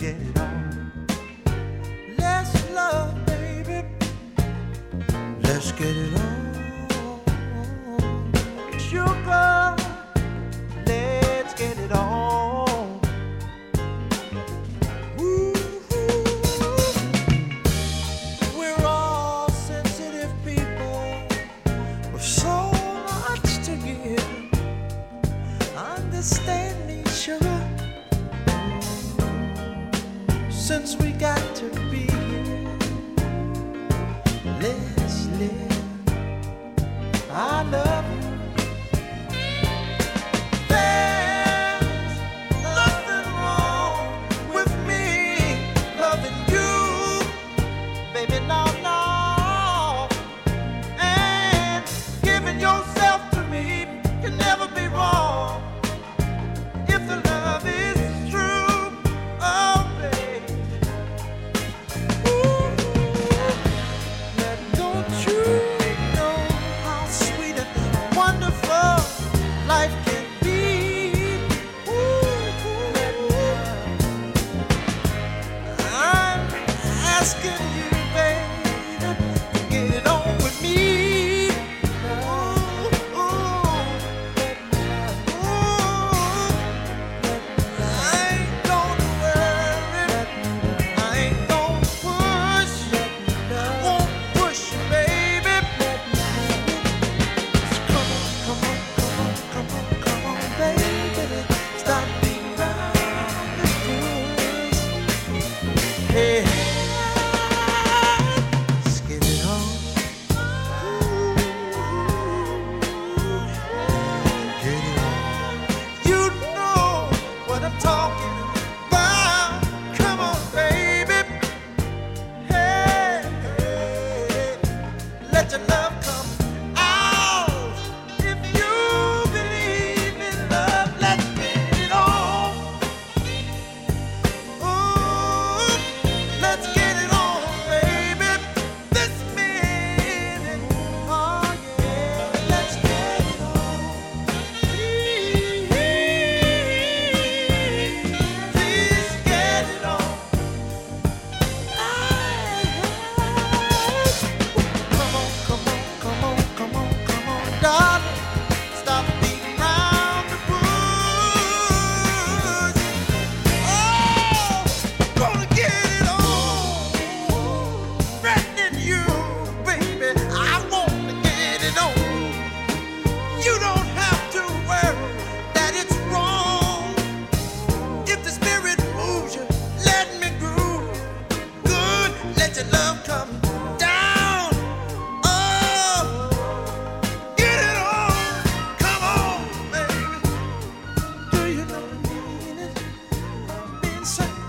get it on. Let's love, baby. Let's get it on. Sugar, let's get it on. Ooh, we're all sensitive people with so much to give. Understand me, sugar, since we got to be here. Let's live. I love you. There's nothing wrong with me loving you, baby, no, no. And giving yourself to me can never be wrong if the love is true. Oh, baby. Ooh, don't you know how sweet and wonderful life can be? I'm asking you, baby, to get it on with me. Ooh, I ain't gonna worry, I ain't gonna push, I won't push you, baby. Come on, come on, come on, come on, come on, baby. Stop being around the bush. Hey, let's get it on. Get it on. You know what I'm talking about. Come on, baby. Hey, hey, let your love come out. If you believe in love, let's get it on. Ooh, let's get it on, baby. This minute, oh yeah, let's get it on. Please get it on. Come on, come on, come on, come on, come on, darling. Stop beating around the bush. Oh, gonna get it on. Threatening you, baby. I want to get it on. You don't have to worry that it's wrong. If the spirit moves you, let me groove. Good, let your love come down. Oh, get it on. Come on, baby. Do you know the meaning of being so